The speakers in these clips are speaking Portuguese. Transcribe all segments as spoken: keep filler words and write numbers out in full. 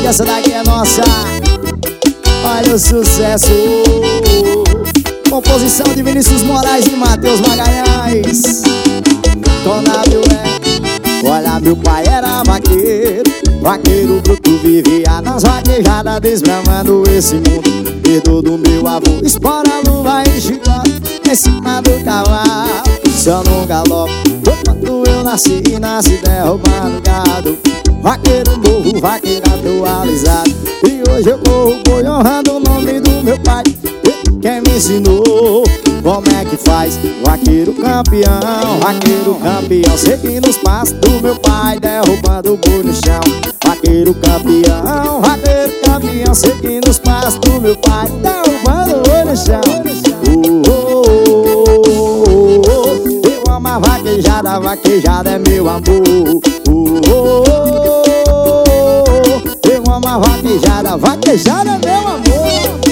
que essa daqui é nossa. Olha o sucesso. Composição de Vinícius Moraes e Matheus Magalhães. Com W E. Olha, meu pai era vaqueiro, vaqueiro bruto, vivia nas vaquejadas, desbramando esse mundo. Herdou do meu avô, espora, luva e chicote, em cima do cavalo, só no galope. Foi quando eu nasci e nasci derrubando gado. Vaqueiro novo, vaqueiro atualizado. E hoje eu corro boi honrando o nome do meu pai. Ele quem me ensinou como é que faz. Vaqueiro campeão, vaqueiro campeão, seguindo os passos do meu pai, derrubando o boi no chão. Vaqueiro campeão, vaqueiro campeão, seguindo os passos do meu pai, derrubando o boi no chão. Oh, oh, oh, oh. Eu amo a vaquejada, a vaquejada é meu amor. Oh, oh, oh. Eu amo a vaquejada, a vaquejada é meu amor.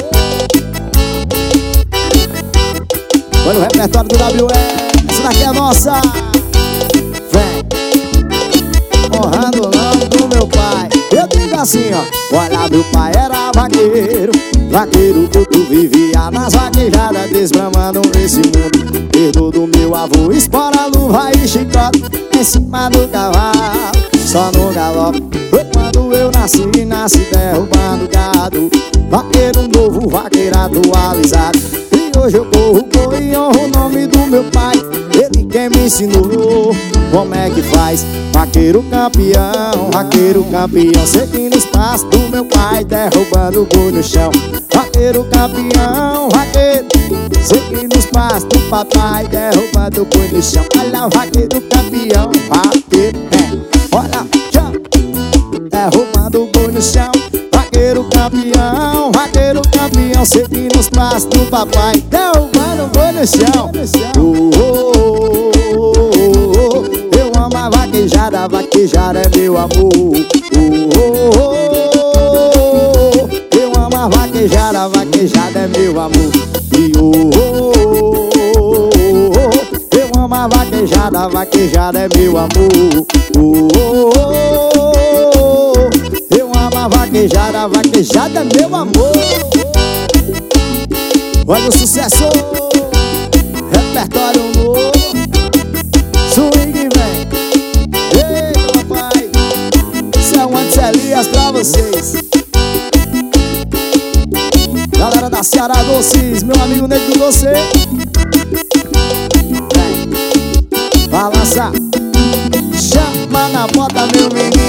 Olha o repertório do W E. Essa daqui é nossa. Vem honrando o nome do meu pai. Eu digo assim, ó. Olha, meu pai era vaqueiro, vaqueiro bruto, vivia nas vaquejadas, desbramando esse mundo. Herdou do meu avô, espora, luva e chicote, em cima do cavalo, só no galope. Foi quando eu nasci, nasci derrubando gado. Vaqueiro novo, vaqueiro atualizado. E hoje eu corro boi e honro o nome do meu pai. Ele quem me ensinou como é que faz. Vaqueiro campeão, vaqueiro campeão, seguindo os passos do meu pai, derrubando o boi no chão. Vaqueiro campeão, vaqueiro, seguindo os passos do papai, derrubando o boi no chão. Olha, vaqueiro campeão, vaqueiro, é, olha, já, derrubando o boi no chão. Vaqueiro campeão, vaqueiro campeão, seguindo os passos do papai, derrubando o boi no chão. Oh, oh, oh, oh, oh. Eu amo a vaquejada, a vaquejada é meu amor. Oh, oh, oh, oh. Eu amo a vaquejada, a vaquejada é meu amor. E oh, oh, oh, oh. Eu amo a vaquejada, a vaquejada é meu amor. Oh, oh, oh. Eu amo a vaquejada, a vaquejada é meu amor. Olha o sucesso, repertório novo, swing vem. Ei, papai, isso é um Antes Elias pra vocês. Galera da Ceará Doces, meu amigo Negro Doce. Vem, balança, chama na bota, meu menino.